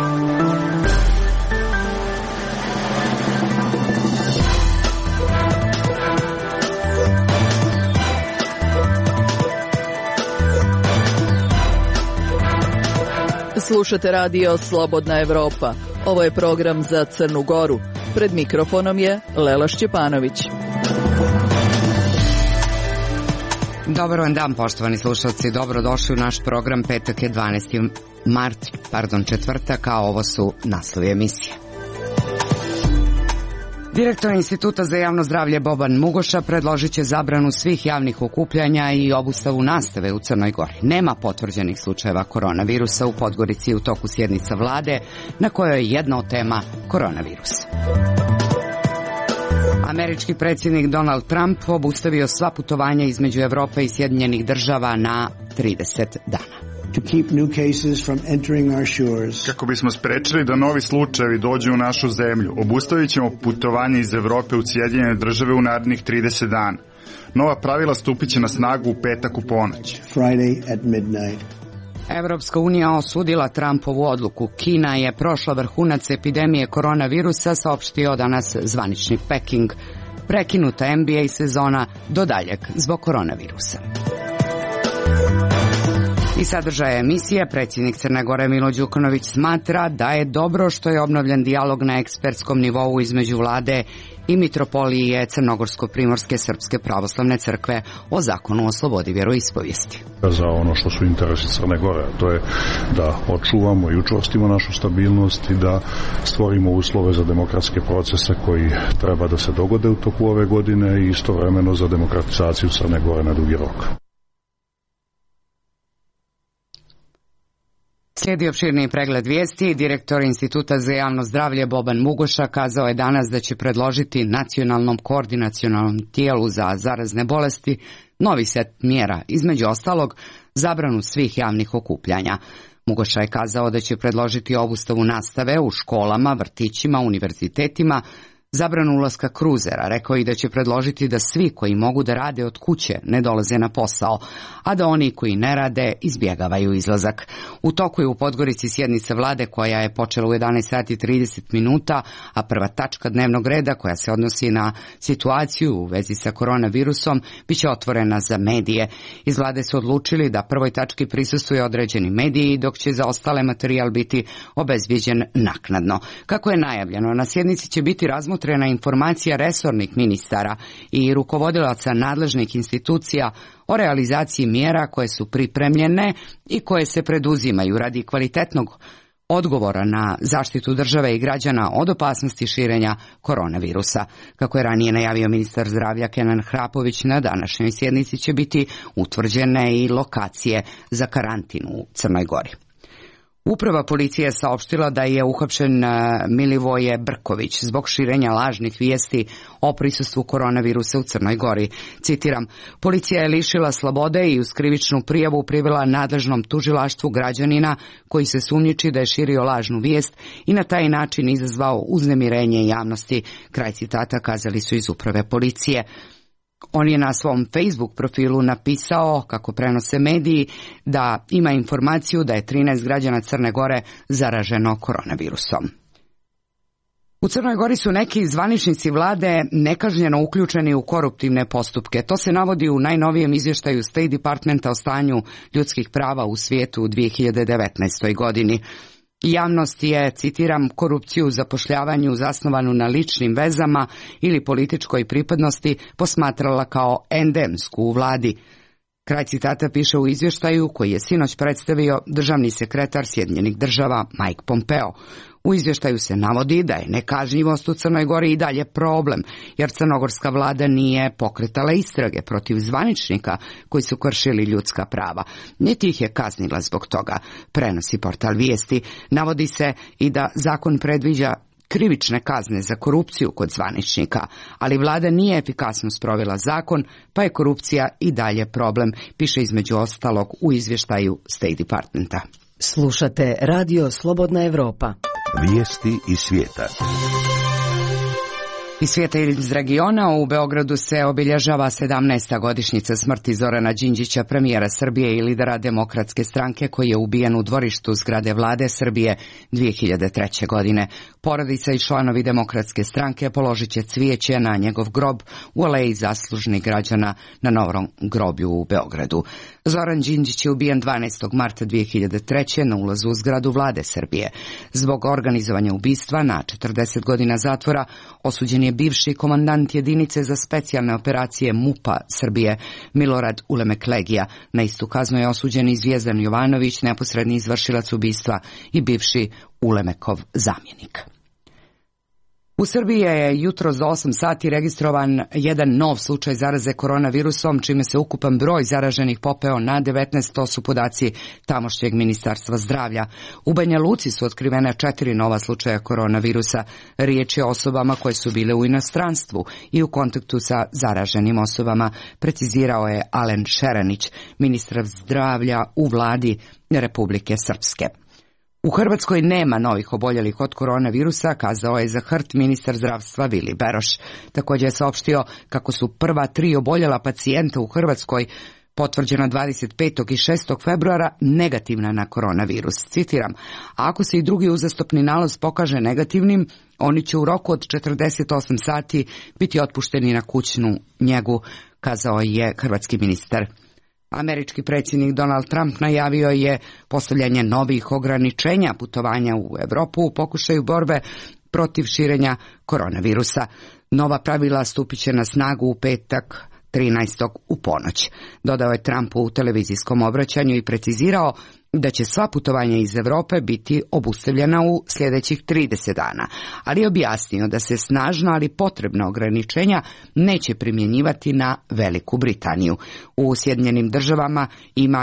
Slušate radio Slobodna Evropa. Ovo je program za Crnu Goru. Pred mikrofonom je Lela Šćepanović. Dobar vam dan, poštovani slušalci. Dobrodošli u naš program. Petak je 12. mart, četvrtak, a ovo su naslovi emisije. Direktor Instituta za javno zdravlje Boban Mugoša predložit će zabranu svih javnih okupljanja i obustavu nastave u Crnoj Gori. Nema potvrđenih slučajeva koronavirusa u Podgorici u toku sjednica vlade, na kojoj je jedna od tema koronavirus. Američki predsjednik Donald Trump obustavio sva putovanja između Evrope i Sjedinjenih Država na 30 dana. Kako bismo sprečili da novi slučajevi dođu u našu zemlju, obustavit ćemo putovanje iz Evrope u Sjedinjene Države u narednih 30 dana. Nova pravila stupit će na snagu u petak u ponoć. Evropska unija osudila Trumpovu odluku. Kina je prošla vrhunac epidemije koronavirusa, saopštio danas zvanični Peking. Prekinuta NBA sezona do daljeg zbog koronavirusa. I sadržaja emisije, predsjednik Crne Gore Milo Đukanović smatra da je dobro što je obnovljen dijalog na ekspertskom nivou između vlade i mitropolije Crnogorsko-primorske Srpske pravoslavne crkve o zakonu o slobodi vjeroispovijesti. Za ono što su interesi Crne Gore, to je da očuvamo i učvrstimo našu stabilnost i da stvorimo uslove za demokratske procese koji treba da se dogode u toku ove godine i istovremeno za demokratizaciju Crne Gore na dugi rok. Slijedi opširni pregled vijesti. Direktor Instituta za javno zdravlje Boban Mugoša kazao je danas da će predložiti nacionalnom koordinacionalnom tijelu za zarazne bolesti novi set mjera, između ostalog zabranu svih javnih okupljanja. Mugoša je kazao da će predložiti obustavu nastave u školama, vrtićima, univerzitetima, zabranu ulaska kruzera. Rekao i da će predložiti da svi koji mogu da rade od kuće ne dolaze na posao, a da oni koji ne rade izbjegavaju izlazak. U toku je u Podgorici sjednica vlade koja je počela u 11:30, a prva tačka dnevnog reda koja se odnosi na situaciju u vezi sa koronavirusom biće otvorena za medije. Iz vlade su odlučili da prvoj tački prisustvuje određeni mediji, dok će za ostale materijal biti obezbijeđen naknadno. Kako je najavljeno, na sjednici će biti razmotrena informacija resornih ministara i rukovodilaca nadležnih institucija o realizaciji mjera koje su pripremljene i koje se preduzimaju radi kvalitetnog odgovora na zaštitu države i građana od opasnosti širenja koronavirusa. Kako je ranije najavio ministar zdravlja Kenan Hrapović, na današnjoj sjednici će biti utvrđene i lokacije za karantin u Crnoj Gori. Uprava policije je saopštila da je uhapšen Milivoje Brković zbog širenja lažnih vijesti o prisustvu koronavirusa u Crnoj Gori. Citiram, policija je lišila slobode i uz krivičnu prijavu privela nadležnom tužilaštvu građanina koji se sumnjiči da je širio lažnu vijest i na taj način izazvao uznemirenje javnosti. Kraj citata, kazali su iz uprave policije. On je na svom Facebook profilu napisao, kako prenose mediji, da ima informaciju da je 13 građana Crne Gore zaraženo koronavirusom. U Crnoj Gori su neki zvaničnici vlade nekažnjeno uključeni u koruptivne postupke. To se navodi u najnovijem izvještaju State Departmenta o stanju ljudskih prava u svijetu u 2019. godini. Javnost je, citiram, korupciju u zapošljavanju zasnovanu na ličnim vezama ili političkoj pripadnosti posmatrala kao endemsku u vladi. Kraj citata piše u izvještaju koji je sinoć predstavio državni sekretar Sjedinjenih Država Mike Pompeo. U izvještaju se navodi da je nekažnjivost u Crnoj Gori i dalje problem, jer crnogorska vlada nije pokretala istrage protiv zvaničnika koji su kršili ljudska prava, niti ih je kaznila zbog toga, prenosi portal Vijesti. Navodi se i da zakon predviđa krivične kazne za korupciju kod zvaničnika, ali vlada nije efikasno sprovela zakon, pa je korupcija i dalje problem, piše između ostalog u izvještaju State Departmenta. Slušate radio Slobodna Evropa. Vijesti iz svijeta. Iz svijeta iz regiona u Beogradu se obilježava 17. godišnjica smrti Zorana Đinđića, premijera Srbije i lidera Demokratske stranke, koji je ubijen u dvorištu zgrade vlade Srbije 2003. godine. Porodica i članovi Demokratske stranke položit će cvijeće na njegov grob u aleji zaslužnih građana na Novom groblju u Beogradu. Zoran Đinđić je ubijen 12. marta 2003. na ulazu u zgradu vlade Srbije. Zbog organizovanja ubistva na 40 godina zatvora osuđen je bivši komandant jedinice za specijalne operacije MUP-a Srbije Milorad Ulemek-Legija. Na istu kaznu je osuđen i Zvijezdan Jovanović, neposredni izvršilac ubistva i bivši Ulemekov zamjenik. U Srbiji je jutro za 8 sati registrovan jedan nov slučaj zaraze koronavirusom, čime se ukupan broj zaraženih popeo na 19, to su podaci tamošnjeg ministarstva zdravlja. U Banja Luci su otkrivene 4 nova slučaja koronavirusa. Riječ je o osobama koje su bile u inostranstvu i u kontaktu sa zaraženim osobama, precizirao je Alen Šeranić, ministar zdravlja u vladi Republike Srpske. U Hrvatskoj nema novih oboljelih od koronavirusa, kazao je za HRT ministar zdravstva Vili Beroš. Također je saopštio kako su prva 3 oboljela pacijenta u Hrvatskoj potvrđena 25. i 6. februara negativna na koronavirus. Citiram, ako se i drugi uzastopni nalaz pokaže negativnim, oni će u roku od 48 sati biti otpušteni na kućnu njegu, kazao je hrvatski ministar. Američki predsjednik Donald Trump najavio je postavljanje novih ograničenja putovanja u Europu u pokušaju borbe protiv širenja koronavirusa. Nova pravila stupit će na snagu u petak 13. u ponoć. Dodao je Trump u televizijskom obraćanju i precizirao da će sva putovanja iz Europe biti obustavljena u sljedećih 30 dana, ali je objasnio da se snažna ali potrebna ograničenja neće primjenjivati na Veliku Britaniju. U Sjedinjenim Državama ima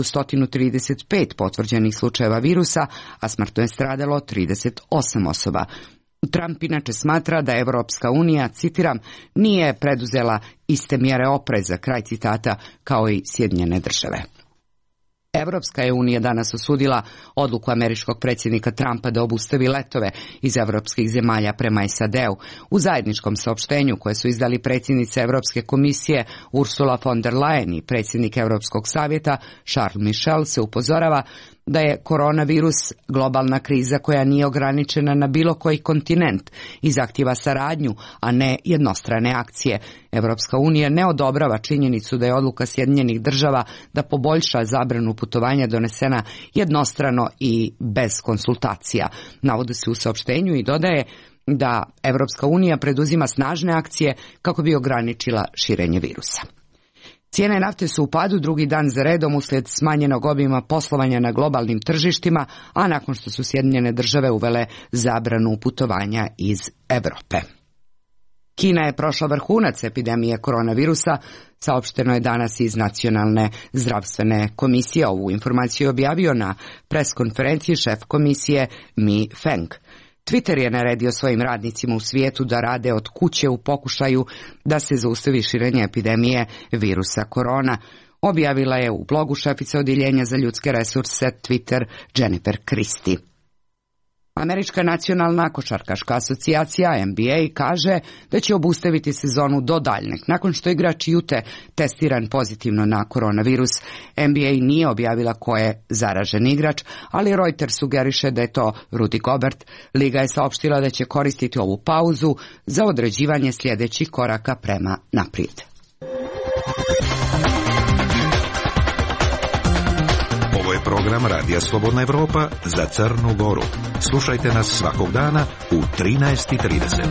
1135 potvrđenih slučajeva virusa, a smrtno je stradalo 38 osoba. Trump inače smatra da Evropska unija, citiram, nije preduzela iste mjere opreza, kraj citata, kao i Sjedinjene Države. Evropska je unija danas osudila odluku američkog predsjednika Trumpa da obustavi letove iz evropskih zemalja prema SAD-u. U zajedničkom saopštenju koje su izdali predsjednice Evropske komisije Ursula von der Leyen i predsjednik Europskog savjeta Charles Michel se upozorava da je koronavirus globalna kriza koja nije ograničena na bilo koji kontinent i zahtijeva saradnju, a ne jednostrane akcije. Evropska unija ne odobrava činjenicu da je odluka Sjedinjenih Država da poboljša zabranu putovanja donesena jednostrano i bez konsultacija. Navodi se u saopštenju i dodaje da Evropska unija preduzima snažne akcije kako bi ograničila širenje virusa. Cijene nafte su u padu drugi dan za redom uslijed smanjenog obima poslovanja na globalnim tržištima, a nakon što su Sjedinjene Države uvele zabranu putovanja iz Europe. Kina je prošla vrhunac epidemije koronavirusa, saopšteno je danas iz Nacionalne zdravstvene komisije. Ovu informaciju je objavio na preskonferenciji šef komisije Mi Feng. Twitter je naredio svojim radnicima u svijetu da rade od kuće u pokušaju da se zaustavi širenje epidemije virusa korona. Objavila je u blogu šefica odjeljenja za ljudske resurse Twitter Jennifer Christie. Američka nacionalna košarkaška asocijacija NBA kaže da će obustaviti sezonu do daljnjeg, nakon što igrač Ute testiran pozitivno na koronavirus. NBA nije objavila ko je zaražen igrač, ali Reuters sugeriše da je to Rudy Gobert. Liga je saopštila da će koristiti ovu pauzu za određivanje sljedećih koraka prema naprijed. Ovo je program Radija Slobodna Evropa za Crnu Goru. Slušajte nas svakog dana u 13:30.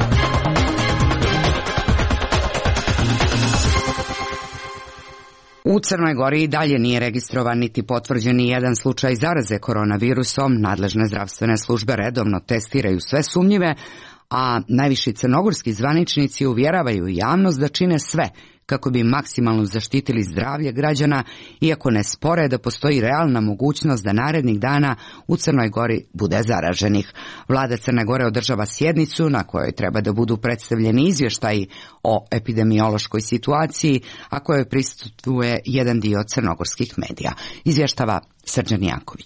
U Crnoj Gori i dalje nije registrovan niti potvrđen ni jedan slučaj zaraze koronavirusom. Nadležne zdravstvene službe redovno testiraju sve sumnjive, a najviši crnogorski zvaničnici uvjeravaju javnost da čine sve kako bi maksimalno zaštitili zdravlje građana, iako ne spore da postoji realna mogućnost da narednih dana u Crnoj Gori bude zaraženih. Vlada Crne Gore održava sjednicu na kojoj treba da budu predstavljeni izvještaji o epidemiološkoj situaciji, a kojoj prisustvuje jedan dio crnogorskih medija. Izvještava Srđan Janković.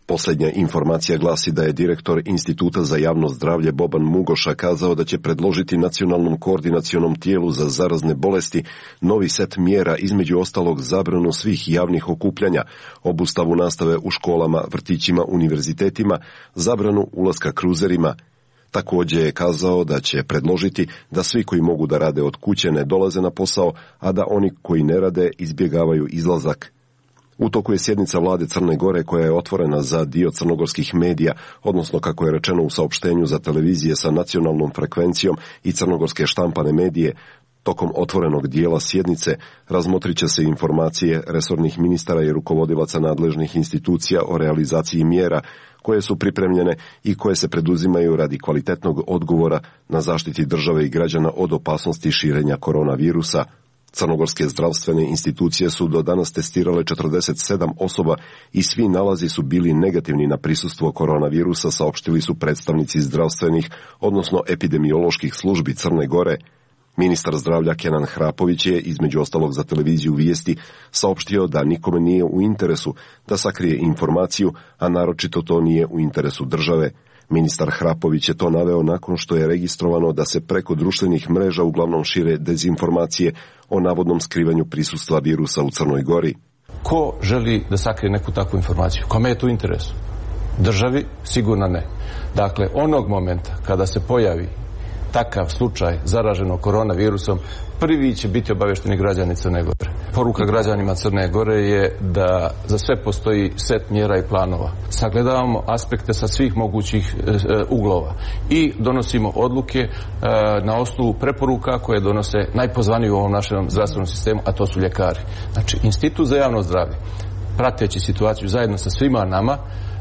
Posljednja informacija glasi da je direktor Instituta za javno zdravlje Boban Mugoša kazao da će predložiti Nacionalnom koordinacionom tijelu za zarazne bolesti novi set mjera, između ostalog zabranu svih javnih okupljanja, obustavu nastave u školama, vrtićima, univerzitetima, zabranu ulaska kruzerima. Također je kazao da će predložiti da svi koji mogu da rade od kuće ne dolaze na posao, a da oni koji ne rade izbjegavaju izlazak. U toku je sjednica vlade Crne Gore koja je otvorena za dio crnogorskih medija, odnosno kako je rečeno u saopštenju za televizije sa nacionalnom frekvencijom i crnogorske štampane medije. Tokom otvorenog dijela sjednice razmotrit će se informacije resornih ministara i rukovodilaca nadležnih institucija o realizaciji mjera koje su pripremljene i koje se preduzimaju radi kvalitetnog odgovora na zaštiti države i građana od opasnosti širenja koronavirusa. Crnogorske zdravstvene institucije su do danas testirale 47 osoba i svi nalazi su bili negativni na prisustvo koronavirusa, saopštili su predstavnici zdravstvenih, odnosno epidemioloških službi Crne Gore. Ministar zdravlja Kenan Hrapović je, između ostalog za televiziju Vijesti, saopštio da nikome nije u interesu da sakrije informaciju, a naročito to nije u interesu države. Ministar Hrapović je to naveo nakon što je registrovano da se preko društvenih mreža uglavnom šire dezinformacije o navodnom skrivanju prisustva virusa u Crnoj Gori. Ko želi da sakrije neku takvu informaciju? Kome je to u interesu? Državi? Sigurno ne. Dakle, onog momenta kada se pojavi takav slučaj zaraženog koronavirusom, prvi će biti obavešteni građani Crne Gore. Poruka građanima Crne Gore je da za sve postoji set mjera i planova. Sagledavamo aspekte sa svih mogućih uglova i donosimo odluke na osnovu preporuka koje donose najpozvaniji u ovom našem zdravstvenom sistemu, a to su ljekari. Znači, Institut za javno zdravlje, prateći situaciju zajedno sa svima nama,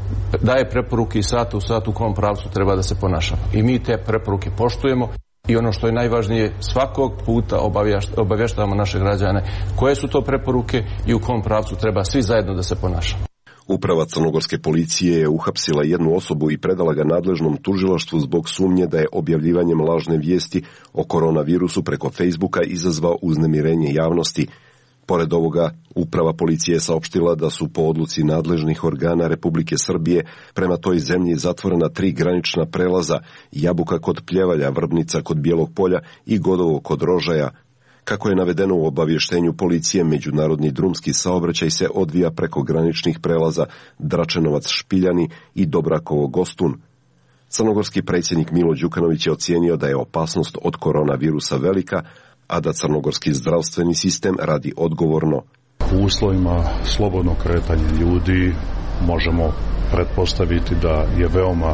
daje preporuke i sat u sat u kom pravcu treba da se ponašamo. I mi te preporuke poštujemo i ono što je najvažnije, svakog puta obavještavamo naše građane koje su to preporuke i u kom pravcu treba svi zajedno da se ponašamo. Uprava crnogorske policije je uhapsila jednu osobu i predala ga nadležnom tužilaštvu zbog sumnje da je objavljivanjem lažne vijesti o koronavirusu preko Facebooka izazvao uznemirenje javnosti. Pored ovoga, uprava policije je saopštila da su po odluci nadležnih organa Republike Srbije prema toj zemlji zatvorena 3 granična prelaza, Jabuka kod Pljevalja, Vrbnica kod Bijelog Polja i Godovo kod Rožaja. Kako je navedeno u obavještenju policije, međunarodni drumski saobraćaj se odvija preko graničnih prelaza Dračenovac-Špiljani i Dobrakovo-Gostun. Crnogorski predsjednik Milo Đukanović je ocijenio da je opasnost od koronavirusa velika, a da crnogorski zdravstveni sistem radi odgovorno. U uslovima slobodnog kretanja ljudi možemo pretpostaviti da je veoma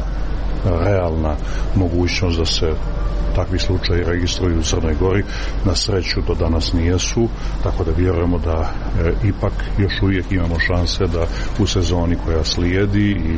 realna mogućnost da se takvi slučaji registruju u Crnoj Gori. Na sreću do danas nijesu, tako da vjerujemo da ipak još uvijek imamo šanse da u sezoni koja slijedi i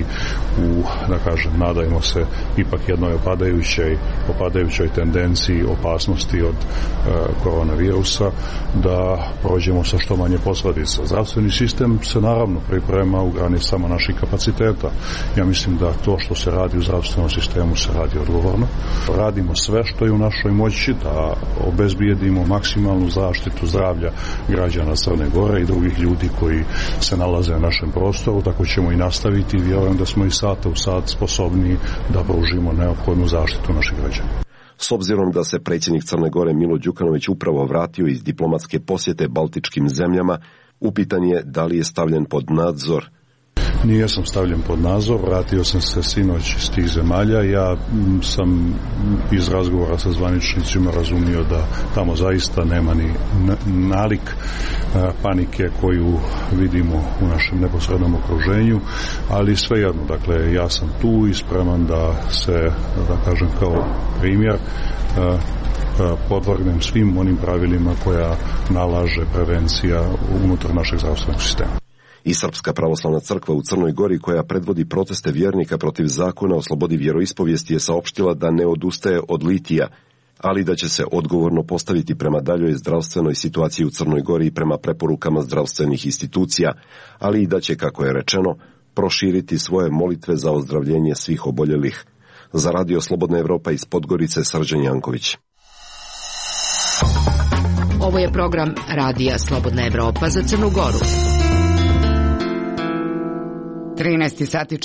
nadajmo se ipak jednoj opadajućoj tendenciji opasnosti od koronavirusa, da prođemo sa što manje posljedica. Zdravstveni sistem se naravno priprema u granicama naših kapaciteta. Ja mislim da to što se radi u zdravstvenom sistemu se radi odgovorno. Radimo sve što je u našoj moći da obezbijedimo maksimalnu zaštitu zdravlja građana Crne Gore i drugih ljudi koji se nalaze na našem prostoru. Tako ćemo i nastaviti i vjerujem da smo i sata u sat sposobni da pružimo neophodnu zaštitu naših građana. S obzirom da se predsjednik Crne Gore Milo Đukanović upravo vratio iz diplomatske posjete baltičkim zemljama, upitan je da li je stavljen pod nadzor. Nijesam stavljen pod nadzor, vratio sam se sinoć iz tih zemalja. Ja sam iz razgovora sa zvaničnicima razumio da tamo zaista nema ni nalik panike koju vidimo u našem neposrednom okruženju, ali svejedno, dakle, ja sam tu i spreman da se, da kažem, kao primjer podvrgnem svim onim pravilima koja nalaže prevencija unutar našeg zdravstvenog sistema. I Srpska pravoslavna crkva u Crnoj Gori, koja predvodi proteste vjernika protiv zakona o slobodi vjeroispovijesti, je saopštila da ne odustaje od litija, ali da će se odgovorno postaviti prema daljoj zdravstvenoj situaciji u Crnoj Gori i prema preporukama zdravstvenih institucija, ali i da će, kako je rečeno, proširiti svoje molitve za ozdravljenje svih oboljelih. Za Radio Slobodna Evropa iz Podgorice, Srđan Janković. Ovo je program Radija Slobodna Evropa za Crnu Goru. 13 sati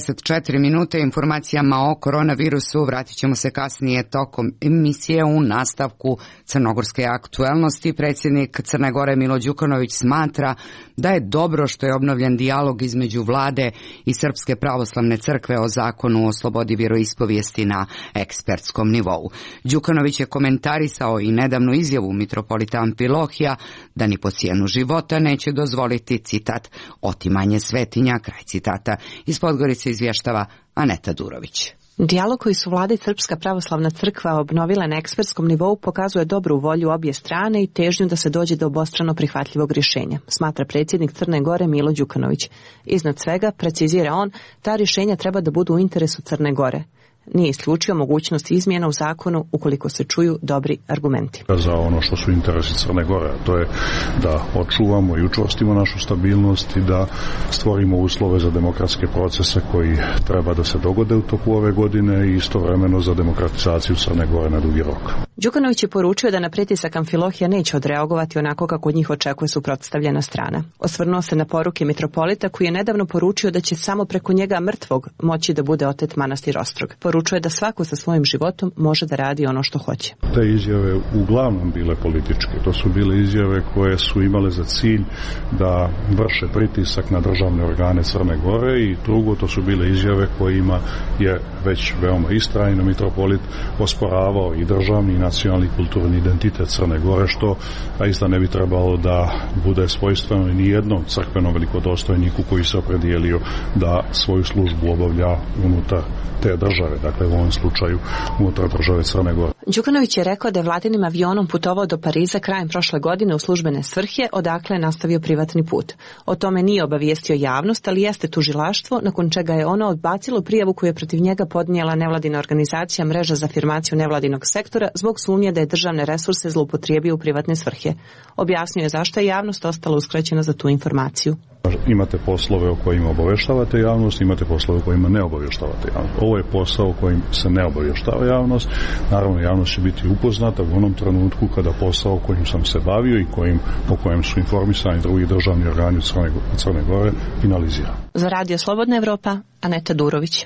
44 minute. Informacijama o koronavirusu vratit ćemo se kasnije tokom emisije. U nastavku crnogorske aktuelnosti predsjednik Crne Gore Milo Đukanović smatra da je dobro što je obnovljen dijalog između vlade i Srpske pravoslavne crkve o zakonu o slobodi vjeroispovijesti na ekspertskom nivou. Đukanović je komentarisao i nedavnu izjavu mitropolita Amfilohija da ni po cijenu života neće dozvoliti, citat, otimanje svetinja, kraj citata. Iz Podgorice izvještava Aneta Durović. Dijalog koji su vlada i Srpska pravoslavna crkva obnovila na ekspertskom nivou pokazuje dobru volju obje strane i težnju da se dođe do obostrano prihvatljivog rješenja, smatra predsjednik Crne Gore Milo Đukanović. Iznad svega, precizira on, ta rješenja treba da budu u interesu Crne Gore. Nije isključio mogućnost izmjena u zakonu ukoliko se čuju dobri argumenti. Za ono što su interesi Crne Gore, to je da očuvamo i učvrstimo našu stabilnost i da stvorimo uslove za demokratske procese koji treba da se dogode u toku ove godine i istovremeno za demokratizaciju Crne Gore na dugi rok. Đukanović je poručio da na pritisak Amfilohija neće odreagovati onako kako od njih očekuje suprotstavljena strana. Osvrnuo se na poruke mitropolita koji je nedavno poručio da će samo preko njega mrtvog moći da bude otet manastir Ostrog. Poručuje da svako sa svojim životom može da radi ono što hoće. Te izjave uglavnom bile političke. To su bile izjave koje su imale za cilj da vrše pritisak na državne organe Crne Gore i drugo, to su bile izjave kojima je već veoma istrajno mitropolit osporavao i državni i nacionalni kulturni identitet Crne Gore, što zaista ne bi trebalo da bude svojstveno ni jednom crkvenom velikodostojniku koji se opredijelio da svoju službu obavlja unutar te države, dakle u ovom slučaju unutar države Crne Gore. Đukanović je rekao da je vladinim avionom putovao do Pariza krajem prošle godine u službene svrhe, odakle je nastavio privatni put. O tome nije obavijestio javnost, ali jeste tužilaštvo, nakon čega je ono odbacilo prijavu koju je protiv njega podnijela nevladina organizacija Mreža za afirmaciju nevladinog sektora zbog sumnje da je državne resurse zloupotrijebio u privatne svrhe. Objasnio je zašto je javnost ostala uskraćena za tu informaciju. Imate poslove o kojima obaveštavate javnost, imate poslove o kojima ne obaveštavate javnost. Ovo je posao o kojim se ne obavještava javnost. Naravno, javnost će biti upoznata u onom trenutku kada posao kojim sam se bavio i po kojem su informisani drugi državni organi Crne Gore finalizira. Za Radio Slobodna Evropa, Aneta Durović.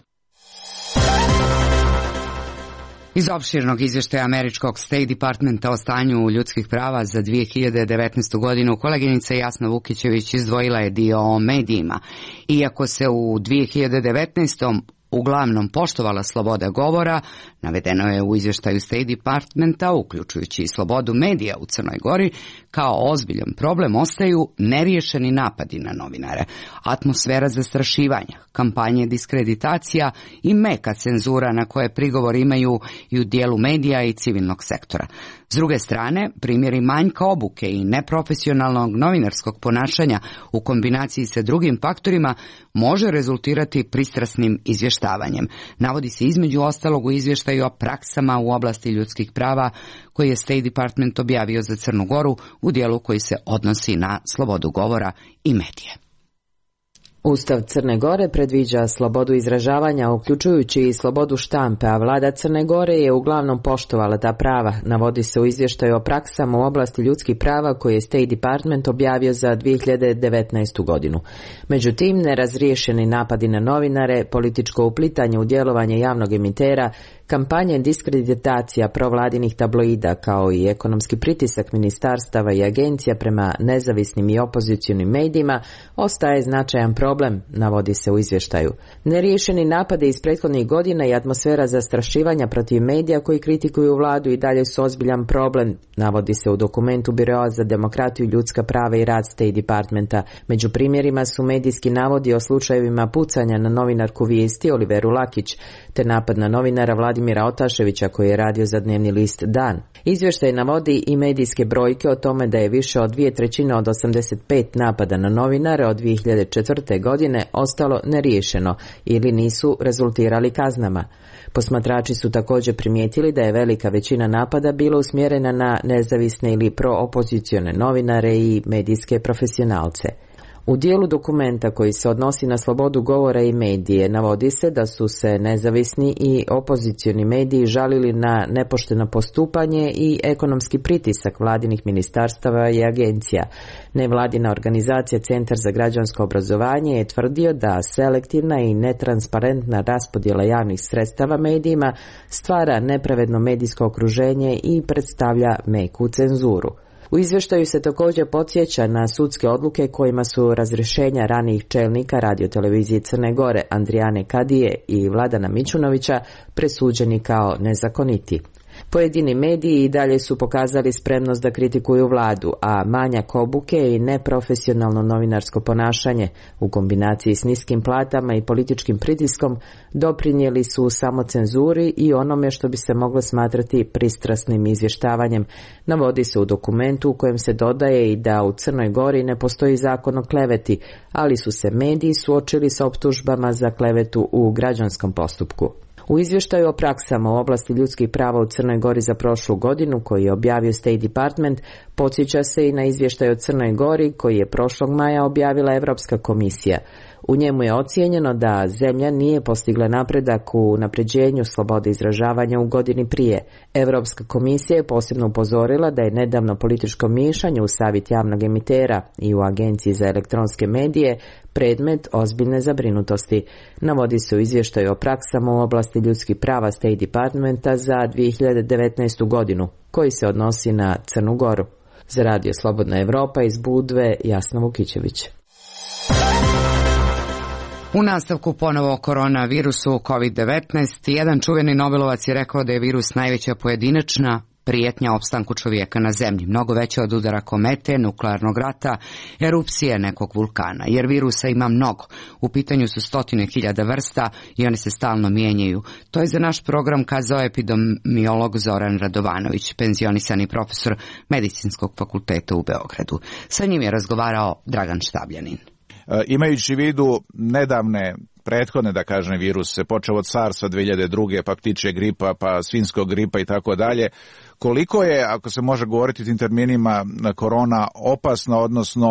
Iz opširnog izvještaja američkog State Departmenta o stanju ljudskih prava za 2019. godinu koleginica Jasna Vukićević izdvojila je dio o medijima. Iako se u 2019. uglavnom poštovala sloboda govora, navedeno je u izvještaju State Departmenta, uključujući i slobodu medija u Crnoj Gori, kao ozbiljan problem ostaju neriješeni napadi na novinare, atmosfera zastrašivanja, kampanje diskreditacija i meka cenzura na koje prigovor imaju i u dijelu medija i civilnog sektora. S druge strane, primjeri manjka obuke i neprofesionalnog novinarskog ponašanja u kombinaciji sa drugim faktorima može rezultirati pristrasnim izvještavanjem. Navodi se između ostalog u izvještaju o praksama u oblasti ljudskih prava koji je State Department objavio za Crnu Goru u dijelu koji se odnosi na slobodu govora i medije. Ustav Crne Gore predviđa slobodu izražavanja, uključujući i slobodu štampe, a vlada Crne Gore je uglavnom poštovala ta prava, navodi se u izvještaju o praksama u oblasti ljudskih prava koji je State Department objavio za 2019. godinu. Međutim, nerazriješeni napadi na novinare, političko uplitanje u djelovanje javnog emitera, kampanje diskreditacija provladinih tabloida kao i ekonomski pritisak ministarstava i agencija prema nezavisnim i opozicionim medijima ostaje značajan problem, navodi se u izvještaju. Neriješeni napade iz prethodnih godina i atmosfera zastrašivanja protiv medija koji kritikuju vladu i dalje su ozbiljan problem, navodi se u dokumentu Biroa za demokratiju, ljudska prava i rad State Departmenta. Među primjerima su medijski navodi o slučajevima pucanja na novinarku Vijesti Oliveru Lakić, te napad na novinara Vladimira Otaševića koji je radio za dnevni list Dan. Izvještaj navodi i medijske brojke o tome da je više od 2/3 od 85 napada na novinare od 2004. godine ostalo neriješeno ili nisu rezultirali kaznama. Posmatrači su također primijetili da je velika većina napada bila usmjerena na nezavisne ili proopozicione novinare i medijske profesionalce. U dijelu dokumenta koji se odnosi na slobodu govora i medije navodi se da su se nezavisni i opozicioni mediji žalili na nepošteno postupanje i ekonomski pritisak vladinih ministarstava i agencija. Nevladina organizacija Centar za građansko obrazovanje je tvrdio da selektivna i netransparentna raspodjela javnih sredstava medijima stvara nepravedno medijsko okruženje i predstavlja meku cenzuru. U izvještaju se također podsjeća na sudske odluke kojima su razrješenja ranijih čelnika radiotelevizije Crne Gore Andrijane Kadije i Vladana Mićunovića presuđeni kao nezakoniti. Pojedini mediji i dalje su pokazali spremnost da kritikuju vladu, a manjak obuke i neprofesionalno novinarsko ponašanje u kombinaciji s niskim platama i političkim pritiskom doprinijeli su samocenzuri i onome što bi se moglo smatrati pristrasnim izvještavanjem. Navodi se u dokumentu u kojem se dodaje i da u Crnoj Gori ne postoji zakon o kleveti, ali su se mediji suočili sa optužbama za klevetu u građanskom postupku. U izvještaju o praksama u oblasti ljudskih prava u Crnoj Gori za prošlu godinu, koji je objavio State Department, podsjeća se i na izvještaj o Crnoj Gori koji je prošlog maja objavila Europska komisija. U njemu je ocijenjeno da zemlja nije postigla napredak u unapređenju slobode izražavanja u godini prije. Europska komisija je posebno upozorila da je nedavno političko miješanje u savjet javnog emitera i u Agenciji za elektronske medije predmet ozbiljne zabrinutosti. Navodi se u izvještaju o praksama u oblasti ljudskih prava State Departmenta za 2019. godinu, koji se odnosi na Crnu Goru. Za Radio Slobodna Evropa iz Budve, Jasna Vukićević. U nastavku ponovo o koronavirusu COVID-19, jedan čuveni Nobelovac je rekao da je virus najveća pojedinačna prijetnja opstanku čovjeka na zemlji, mnogo veća od udara komete, nuklearnog rata, erupcije nekog vulkana, jer virusa ima mnogo. U pitanju su 100.000 vrsta i one se stalno mijenjaju. To je za naš program kazao epidemiolog Zoran Radovanović, penzionisani profesor Medicinskog fakulteta u Beogradu. Sa njim je razgovarao Dragan Štabljanin. Imajući u vidu nedavne prethodne, da kažem, viruse, počeo od SARS-a 2002. pa ptičje gripa, pa svinjskog gripa i tako dalje, koliko je, ako se može govoriti tim terminima, korona opasna, odnosno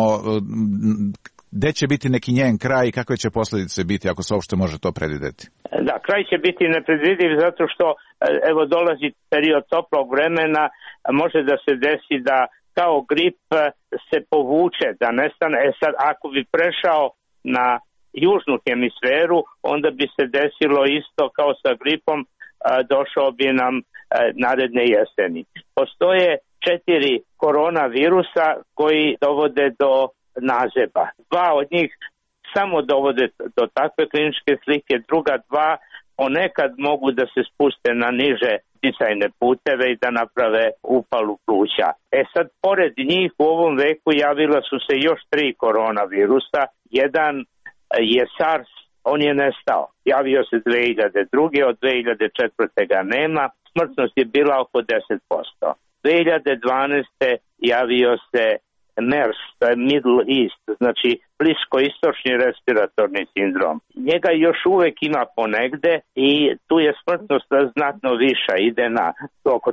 gde će biti neki njen kraj i kakve će posljedice biti, ako se uopšte može to predvideti? Da, kraj će biti nepredvidiv zato što evo dolazi period toplog vremena, može da se desi da kao grip se povuče, da nestane. Sad, ako bi prešao na južnu hemisferu, onda bi se desilo isto kao sa gripom, došao bi nam naredne jeseni. Postoje 4 koronavirusa koji dovode do nazeba. 2 od njih samo dovode do takve kliničke slike, druga 2 ponekad mogu da se spuste na niže disajne puteve i da naprave upalu pluća. Sad, pored njih u ovom veku javila su se još 3 koronavirusa. Jedan je SARS, on je nestao. Javio se 2002. Od 2004. ga nema. Smrtnost je bila oko 10%. 2012. javio se MERS, to je Middle East, znači bliskoistočni respiratorni sindrom. Njega još uvek ima ponegde i tu je smrtnost znatno viša, ide na oko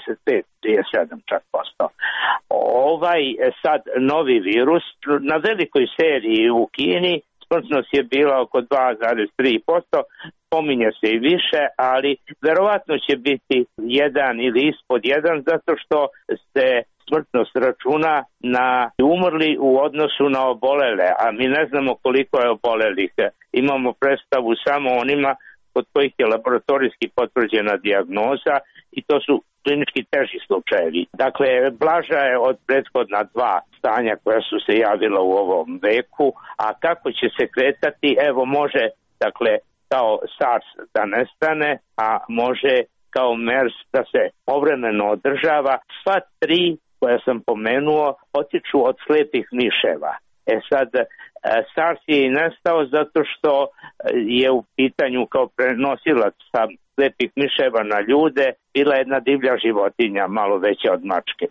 35-37 čak posto. Ovaj sad novi virus na velikoj seriji u Kini smrtnost je bila oko 2,3%, pominje se i više, ali verovatno će biti 1 ili ispod 1 zato što se smrtnost računa na umrli u odnosu na obolele, a mi ne znamo koliko je obolelih. Imamo predstavu samo onima kod kojih je laboratorijski potvrđena dijagnoza i to su klinički teži slučajevi. Dakle, blaža je od prethodna 2 stanja koja su se javila u ovom veku, a kako će se kretati, evo može, dakle, kao SARS da nestane, a može kao MERS da se povremeno održava. Sva 3 koja sam pomenuo potiču od slepih miševa. Sad, SARS je i nestao zato što je u pitanju kao prenosilac sa slepih miševa na ljude bila jedna divlja životinja, malo veća od mačke.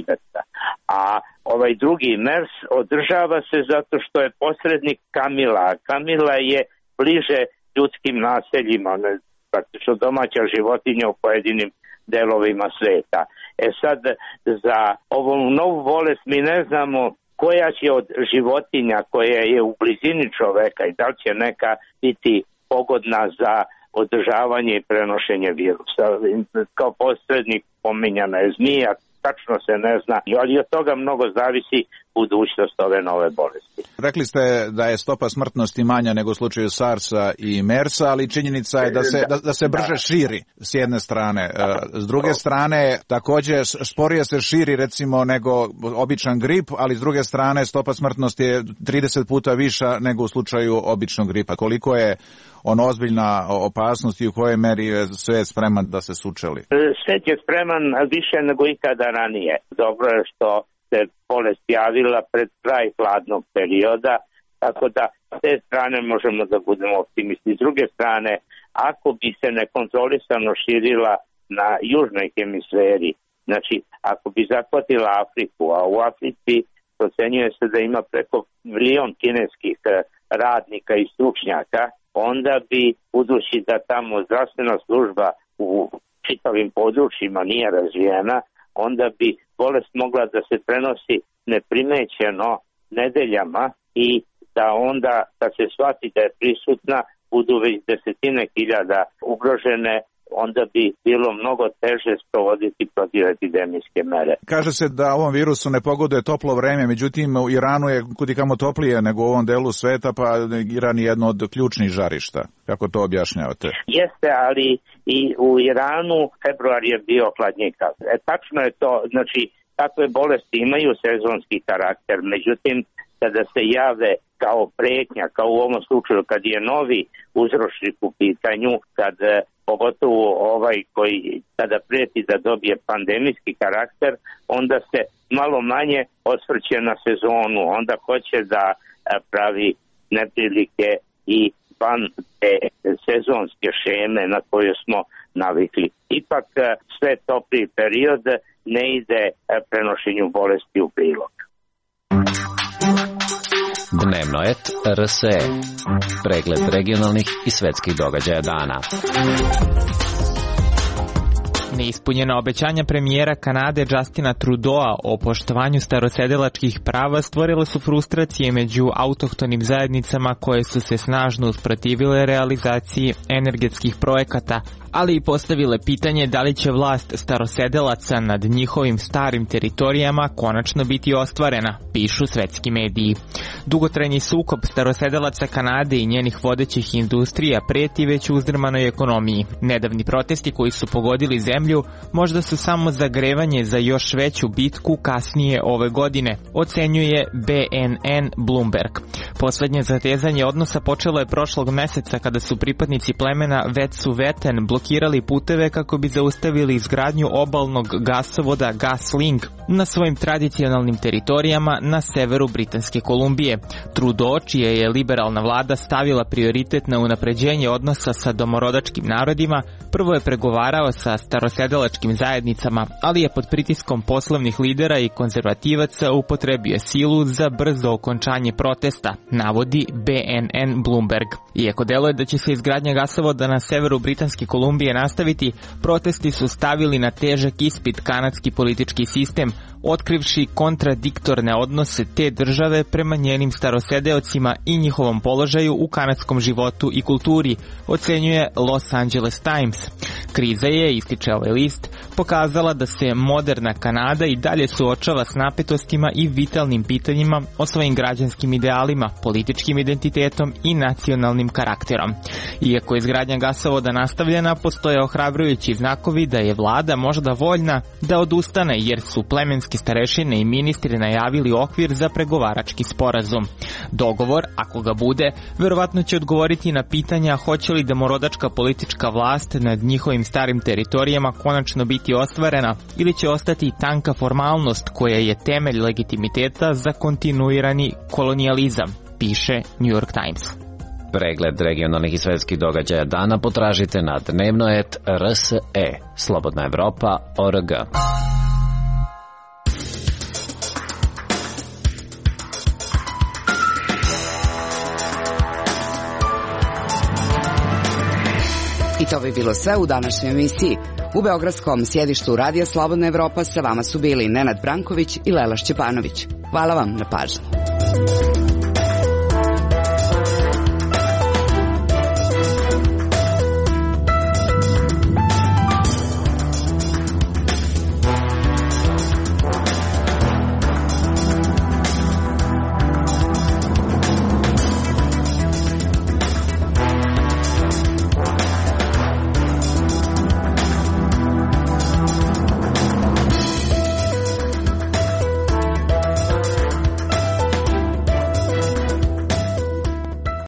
A ovaj drugi MERS održava se zato što je posrednik Kamila. Kamila je bliže ljudskim naseljima, praktično domaća životinja u pojedinim delovima sveta. Sad, za ovu novu bolest mi ne znamo koja će od životinja koja je u blizini čoveka i da li će neka biti pogodna za održavanje i prenošenje virusa. Kao posrednik pominjana je zmija, tačno se ne zna, ali od toga mnogo zavisi budućnost ove nove bolesti. Rekli ste da je stopa smrtnosti manja nego u slučaju SARS-a i MERS-a, ali činjenica je da se brže širi s jedne strane. S druge strane, također sporije se širi recimo nego običan grip, ali s druge strane stopa smrtnosti je 30 puta viša nego u slučaju običnog gripa. Koliko je ozbiljna opasnost i u kojoj meri je svet spreman da se sučeli? Svet je spreman više nego ikada ranije. Dobro je što se bolest javila pred kraj hladnog perioda, tako da s te strane možemo da budemo optimisti. S druge strane, ako bi se nekontrolisano širila na južnoj hemisferi, znači ako bi zahvatila Afriku, a u Africi procenjuje se da ima preko 1 milion kineskih radnika i stručnjaka, onda bi, budući da tamo zdravstvena služba u čitavim područjima nije razvijena, onda bi bolest mogla da se prenosi neprimećeno nedeljama i da onda, kad se shvati da je prisutna, budu već desetine hiljada ugrožene, onda bi bilo mnogo teže sprovoditi protivepidemijske mere. Kaže se da ovom virusu ne pogoduje toplo vreme, međutim u Iranu je kudikamo toplije nego u ovom delu sveta, pa Iran je jedno od ključnih žarišta. Kako to objašnjavate? Jeste, ali i u Iranu februar je bio hladnjikav. Tačno je to, znači takve bolesti imaju sezonski karakter, međutim kada se jave kao pretnja, kao u ovom slučaju kad je novi uzročnik u pitanju, kad pogotovo ovaj koji kada prijeti da dobije pandemijski karakter, onda se malo manje osvrće na sezonu, onda hoće da pravi neprilike i van te sezonske šeme na koje smo navikli. Ipak sve topliji period ne ide prenošenju bolesti u prilog. Dnevno et RSE. Pregled regionalnih i svetskih događaja dana. Neispunjena obećanja premijera Kanade Justina Trudeau o poštovanju starosedelačkih prava stvorile su frustracije među autohtonim zajednicama koje su se snažno usprotivile realizaciji energetskih projekata, ali i postavile pitanje da li će vlast starosedelaca nad njihovim starim teritorijama konačno biti ostvarena, pišu svetski mediji. Dugotrajni sukob starosedelaca Kanade i njenih vodećih industrija preti već uzdrmanoj ekonomiji. Nedavni protesti koji su pogodili zemlju možda su samo zagrevanje za još veću bitku kasnije ove godine, ocenjuje BNN Bloomberg. Poslednje zatezanje odnosa počelo je prošlog meseca kada su pripadnici plemena Wet'suwet'en blokirali puteve kako bi zaustavili izgradnju obalnog gasovoda GasLink na svojim tradicionalnim teritorijama na severu Britanske Kolumbije. Trudeau, čija je liberalna vlada stavila prioritet na unapređenje odnosa sa domorodačkim narodima, prvo je pregovarao sa starosedelačkim zajednicama, ali je pod pritiskom poslovnih lidera i konzervativaca upotrebio silu za brzo okončanje protesta, navodi BNN Bloomberg. Iako deluje da će se izgradnja gasovoda na severu Britanske Kolumbije nastaviti, protesti su stavili na težak ispit kanadski politički sistem, otkrivši kontradiktorne odnose te države prema njenim starosedeocima i njihovom položaju u kanadskom životu i kulturi, ocenjuje Los Angeles Times. Kriza je, ističe ovaj list, pokazala da se moderna Kanada i dalje suočava s napetostima i vitalnim pitanjima o svojim građanskim idealima, političkim identitetom i nacionalnim karakterom. Iako je izgradnja gasovoda nastavljena, postoje ohrabrujući znakovi da je vlada možda voljna da odustane jer su plemenski starešine i ministri najavili okvir za pregovarački sporazum. Dogovor, ako ga bude, verovatno će odgovoriti na pitanja hoće li domorodačka politička vlast nad njihovim starim teritorijama konačno biti ostvarena ili će ostati tanka formalnost koja je temelj legitimiteta za kontinuirani kolonijalizam, piše New York Times. Pregled regionalnih i svetskih događaja dana potražite na dnevnoet.rse, Slobodna Evropa.org. I to bi bilo sve u današnjoj emisiji. U beogradskom sjedištu Radija Slobodna Evropa sa vama su bili Nenad Branković i Lela Šćepanović. Hvala vam na pažnji.